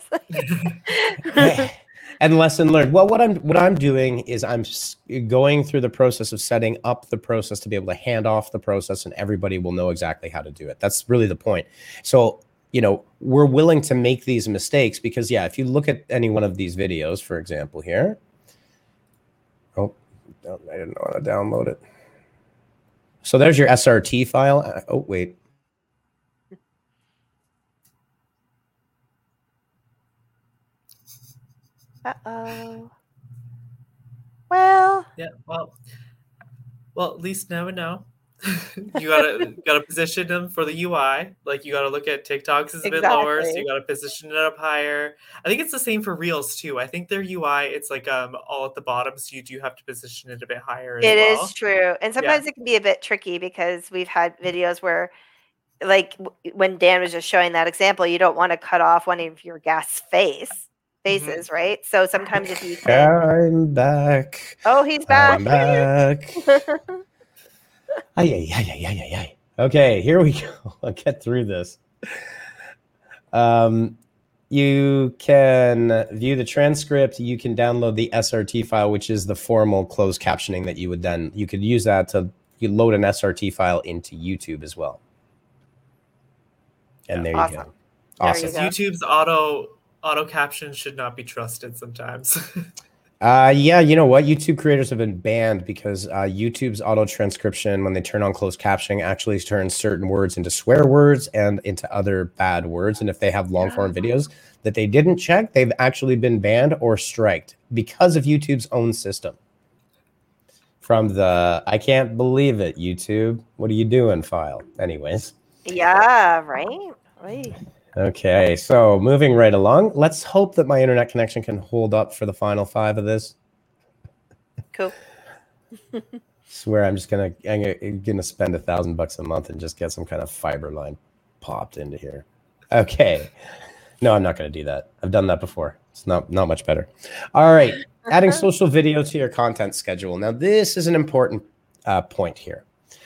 And lesson learned. Well, what I'm doing is I'm going through the process of setting up the process to be able to hand off the process, and everybody will know exactly how to do it. That's really the point. So, we're willing to make these mistakes because, yeah, if you look at any one of these videos, for example, here. Oh, no, I didn't know how to download it. So there's your SRT file. Oh, wait. Uh-oh. Well. Yeah, well, at least now we know. You gotta position them for the UI. Like you gotta look at TikTok's is a bit lower, so you gotta position it up higher. I think it's the same for Reels too. I think their UI it's like all at the bottom, so you do have to position it a bit higher. It is true, and sometimes it can be a bit tricky because we've had videos where, like when Dan was just showing that example, you don't want to cut off one of your guests' faces, right? So sometimes if you can, I'm back. Oh, he's back. I'm back. Ay. Okay, here we go. I'll get through this. You can view the transcript. You can download the SRT file, which is the formal closed captioning that you could use that to load an SRT file into YouTube as well. And there you go. Awesome. YouTube's auto captions should not be trusted sometimes. Yeah, you know what? YouTube creators have been banned because YouTube's auto transcription, when they turn on closed captioning, actually turns certain words into swear words and into other bad words. And if they have long form videos that they didn't check, they've actually been banned or striked because of YouTube's own system. From the "I can't believe it, YouTube, what are you doing" file. Anyways. Yeah, right. Right. Okay, so moving right along, let's hope that my internet connection can hold up for the final 5 of this. Cool. Swear I'm gonna spend $1,000 a month and just get some kind of fiber line popped into here. Okay, no, I'm not gonna do that. I've done that before. It's not much better. All right, adding social video to your content schedule. Now this is an important point here.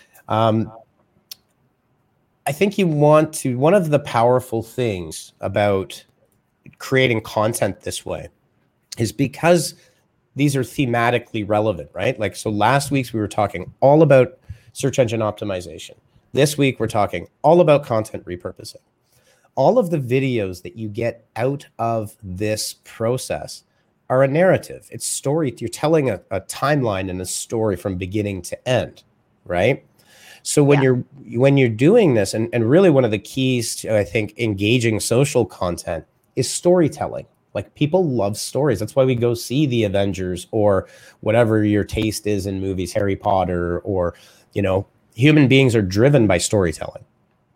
I think you want to, one of the powerful things about creating content this way is because these are thematically relevant, right? Like, so last week's we were talking all about search engine optimization. This week we're talking all about content repurposing. All of the videos that you get out of this process are a narrative. It's story. You're telling a timeline and a story from beginning to end, right? So when you're doing this, and really one of the keys to, I think, engaging social content is storytelling. Like, people love stories. That's why we go see the Avengers or whatever your taste is in movies, Harry Potter, or, you know, human beings are driven by storytelling.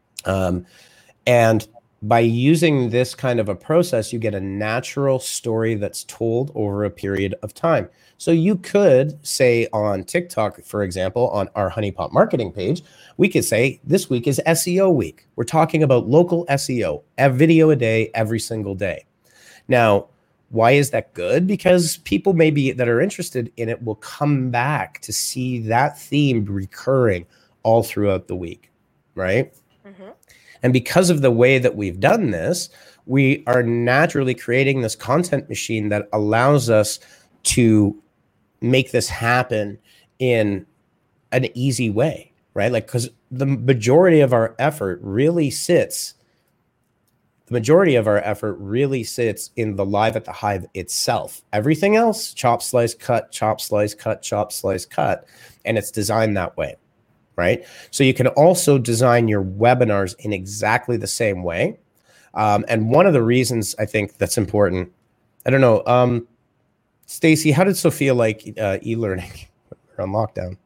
And by using this kind of a process, you get a natural story that's told over a period of time. So you could say on TikTok, for example, on our Honeypot marketing page, we could say this week is SEO week. We're talking about local SEO, a video a day, every single day. Now, why is that good? Because people maybe that are interested in it will come back to see that theme recurring all throughout the week, right? Mm-hmm. And because of the way that we've done this, we are naturally creating this content machine that allows us to make this happen in an easy way, right? Like, because the majority of our effort really sits in the Live at the Hive itself. Everything else, chop, slice, cut, chop, slice, cut, chop, slice, cut. And it's designed that way, right? So you can also design your webinars in exactly the same way. And one of the reasons I think that's important, I don't know, Stacy, how did Sophia like e-learning on lockdown?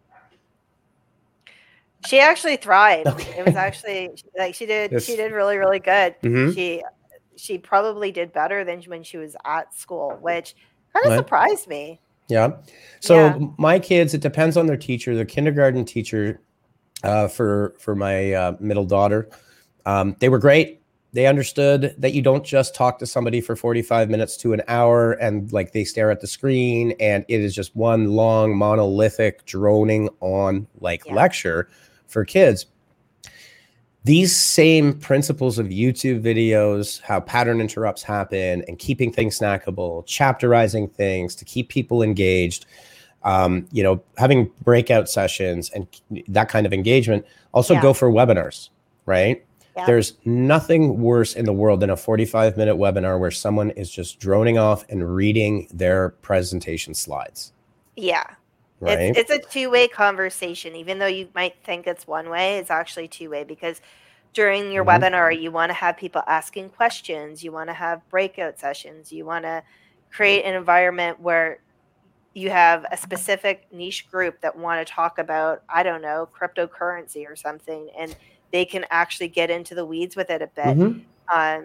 She actually thrived. Okay. It was actually like she did really, really good. Mm-hmm. She probably did better than when she was at school, which kind of surprised me. Yeah. So my kids, it depends on their teacher. Their kindergarten teacher for my middle daughter, they were great. They understood that you don't just talk to somebody for 45 minutes to an hour and like they stare at the screen and it is just one long monolithic droning on lecture for kids. These same principles of YouTube videos, how pattern interrupts happen and keeping things snackable, chapterizing things to keep people engaged, having breakout sessions and that kind of engagement also go for webinars, right? Yeah. There's nothing worse in the world than a 45-minute webinar where someone is just droning off and reading their presentation slides. Yeah. Right? It's a two-way conversation. Even though you might think it's one way, it's actually two-way because during your webinar, you want to have people asking questions. You want to have breakout sessions. You want to create an environment where you have a specific niche group that want to talk about, I don't know, cryptocurrency or something, and they can actually get into the weeds with it a bit. Mm-hmm.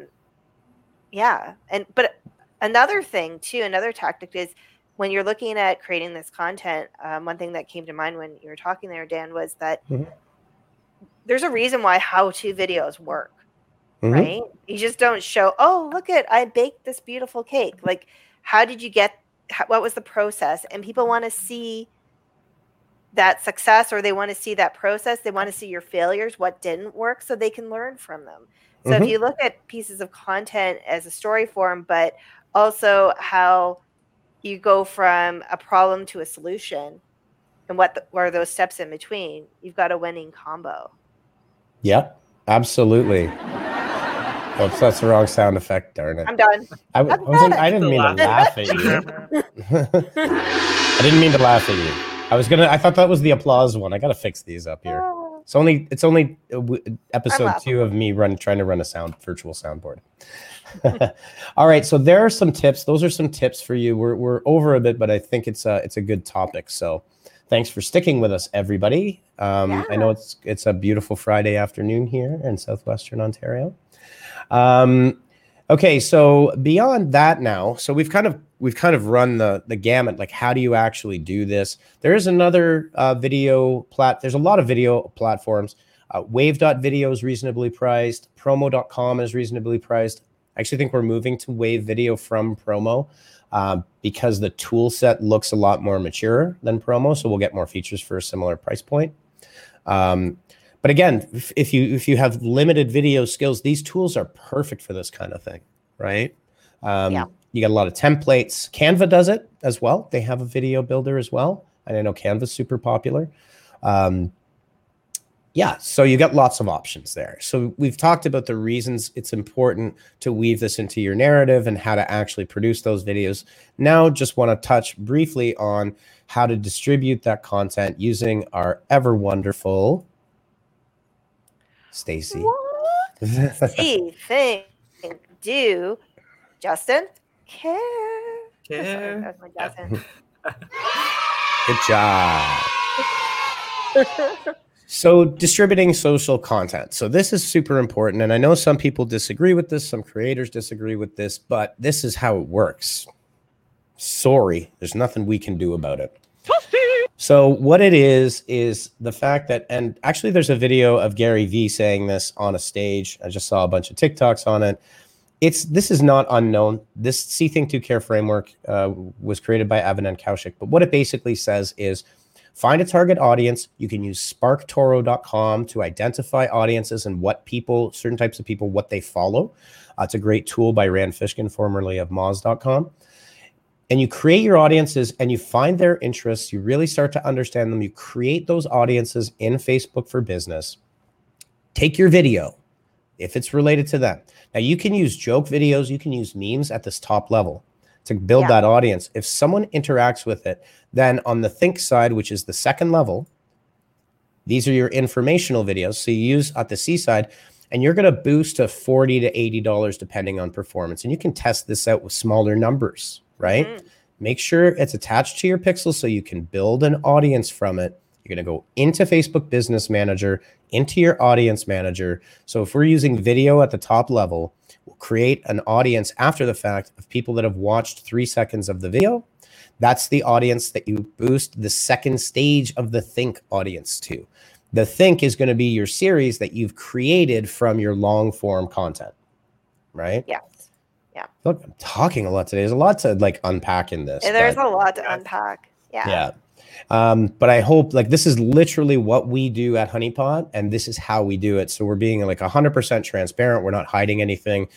But another thing too, another tactic is when you're looking at creating this content, one thing that came to mind when you were talking there, Dan, was that there's a reason why how-to videos work, right? You just don't show, oh, look I baked this beautiful cake. Like, how did you what was the process? And people want to see that success, or they want to see that process. They want to see your failures, what didn't work, so they can learn from them. So if you look at pieces of content as a story form, but also how you go from a problem to a solution and what are those steps in between, you've got a winning combo. Yeah, absolutely. Oops, that's the wrong sound effect. Darn it. I'm done. I didn't mean to laugh at you. I didn't mean to laugh at you. I thought that was the applause one. I got to fix these up here. It's only episode 2 of me trying to run a virtual soundboard. All right, so there are some tips. Those are some tips for you. We're over a bit, but I think it's a good topic. So thanks for sticking with us, everybody. I know it's a beautiful Friday afternoon here in southwestern Ontario. Okay, so beyond that now, so we've kind of run the gamut. Like, how do you actually do this? There is another there's a lot of video platforms. Wave.video is reasonably priced. Promo.com is reasonably priced. I actually think we're moving to Wave Video from Promo because the tool set looks a lot more mature than Promo, so we'll get more features for a similar price point. But again, if you have limited video skills, these tools are perfect for this kind of thing, right? You got a lot of templates. Canva does it as well. They have a video builder as well. And I know Canva's super popular. So you got lots of options there. So we've talked about the reasons it's important to weave this into your narrative and how to actually produce those videos. Now, just want to touch briefly on how to distribute that content using our ever wonderful Stacy. See, think, do, Justin, care. Care. That was my Justin. Good job. So distributing social content. So this is super important. And I know some people disagree with this. Some creators disagree with this, but this is how it works. Sorry, there's nothing we can do about it. So what it is the fact that, and actually there's a video of Gary Vee saying this on a stage. I just saw a bunch of TikToks on it. This is not unknown. This See, Think, Do, Care framework was created by Evan and Kaushik. But what it basically says is find a target audience. You can use sparktoro.com to identify audiences and certain types of people, what they follow. It's a great tool by Rand Fishkin, formerly of Moz.com. And you create your audiences and you find their interests. You really start to understand them. You create those audiences in Facebook for Business. Take your video if it's related to them. Now, you can use joke videos. You can use memes at this top level to build that audience. If someone interacts with it, then on the Think side, which is the second level, these are your informational videos. So you use at the C side, and you're going to boost to $40 to $80 depending on performance. And you can test this out with smaller numbers, right? Mm-hmm. Make sure it's attached to your pixel so you can build an audience from it. You're going to go into Facebook Business Manager, into your audience manager. So if we're using video at the top level, we'll create an audience after the fact of people that have watched 3 seconds of the video. That's the audience that you boost the second stage of the Think audience to. The Think is going to be your series that you've created from your long form content, right? Yes. Yeah. Look, I'm talking a lot today. There's a lot to unpack in this. There's a lot to unpack. Yeah. Yeah. But I hope this is literally what we do at Honeypot, and this is how we do it. So we're being 100% transparent. We're not hiding anything.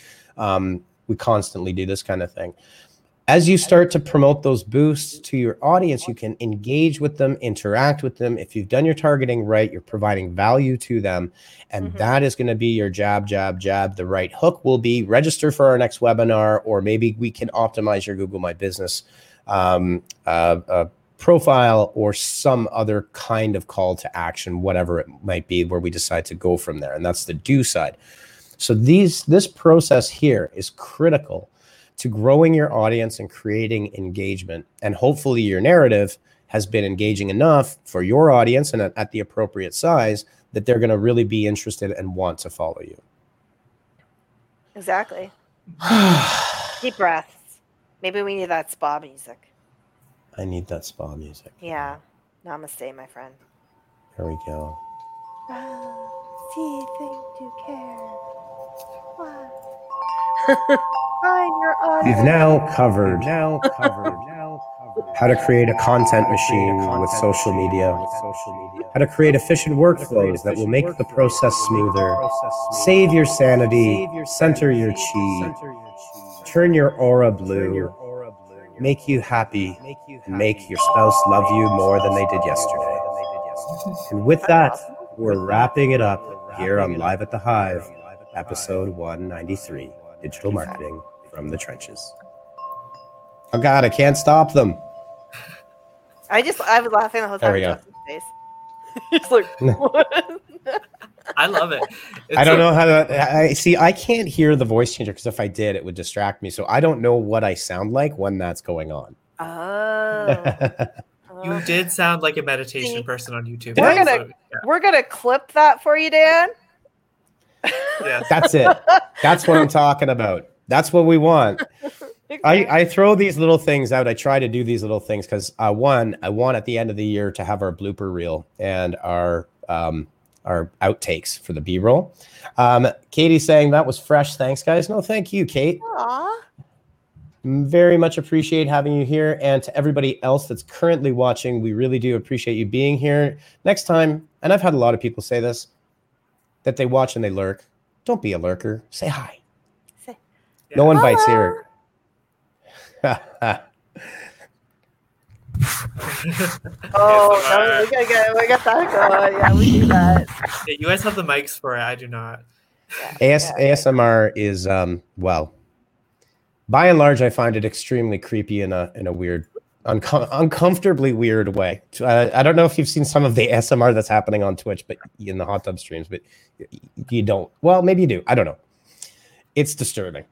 We constantly do this kind of thing. As you start to promote those boosts to your audience, you can engage with them, interact with them. If you've done your targeting right, you're providing value to them. And that is going to be your jab, jab, jab. The right hook will be register for our next webinar, or maybe we can optimize your Google My Business profile or some other kind of call to action, whatever it might be, where we decide to go from there. And that's the do side. So this process here is critical to growing your audience and creating engagement. And hopefully your narrative has been engaging enough for your audience and at the appropriate size that they're going to really be interested and want to follow you. Exactly. Deep breaths. Maybe we need that spa music. I need that spa music. Yeah. Namaste, my friend. There we go. See, think, do, care. What? You've now covered how to create a content machine with social media, how to create efficient workflows that will make the process smoother, save your sanity, center your chi, turn your aura blue, make you happy, and make your spouse love you more than they did yesterday. And with that, we're wrapping it up here on Live at the Hive episode 193, Digital Marketing from the Trenches. Oh God, I can't stop them. I was laughing the whole time. There we go. Face. He's like, what? I love it. I don't know how to. I see. I can't hear the voice changer because if I did, it would distract me. So I don't know what I sound like when that's going on. Oh. You did sound like a meditation person on YouTube. We're gonna clip that for you, Dan. Yes. That's it. That's what I'm talking about. That's what we want. I throw these little things out. I try to do these little things because I want at the end of the year to have our blooper reel and our outtakes for the B-roll. Katie's saying that was fresh. Thanks, guys. No, thank you, Kate. Aww. Very much appreciate having you here. And to everybody else that's currently watching, we really do appreciate you being here. Next time, and I've had a lot of people say this, that they watch and they lurk. Don't be a lurker. Say hi. No one bites here. Oh, no, we got that going. Yeah, we do that. Yeah, you guys have the mics for it. I do not. ASMR is well, by and large, I find it extremely creepy in a weird, uncomfortably weird way. I don't know if you've seen some of the ASMR that's happening on Twitch, but in the hot tub streams, but you don't. Well, maybe you do. I don't know. It's disturbing.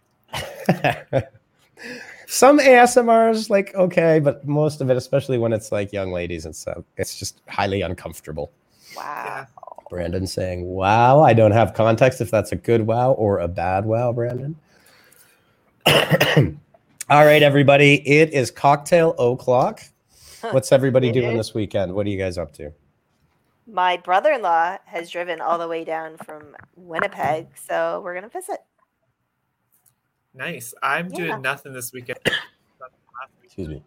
Some ASMR is like okay, but most of it, especially when it's like young ladies and stuff, it's just highly uncomfortable. Wow. Yeah. Brandon saying, "Wow, I don't have context if that's a good wow or a bad wow." Brandon. All right, everybody. It is cocktail o'clock. What's everybody doing this weekend? What are you guys up to? My brother-in-law has driven all the way down from Winnipeg, so we're gonna visit. Nice. I'm doing nothing this weekend. Excuse me.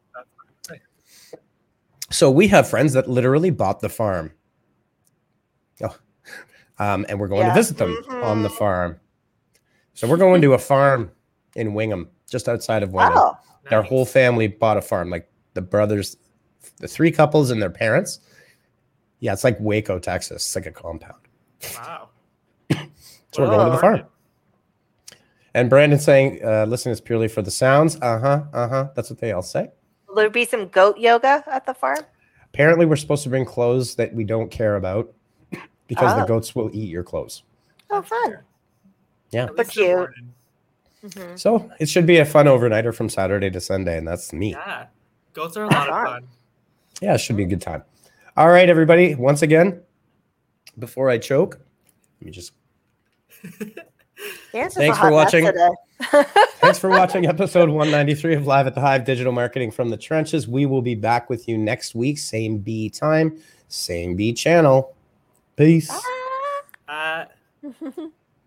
So we have friends that literally bought the farm. Oh, and we're going to visit them on the farm. So we're going to a farm in Wingham, just outside of Wingham. Oh, Their whole family bought a farm, like the brothers, the three couples and their parents. Yeah, it's like Waco, Texas. It's like a compound. Wow. So we're going to the farm. And Brandon saying, listen, it's purely for the sounds. That's what they all say. will there be some goat yoga at the farm? Apparently, we're supposed to bring clothes that we don't care about because the goats will eat your clothes. Oh, fun. Yeah. But cute. Mm-hmm. So it should be a fun overnighter from Saturday to Sunday, and that's me. Yeah. Goats are a lot of fun. Yeah, it should be a good time. All right, everybody. Once again, before I choke, let me just... Thanks for watching. Thanks for watching episode 193 of Live at the Hive, Digital Marketing from the Trenches. We will be back with you next week. Same B time, same B channel. Peace. Bye.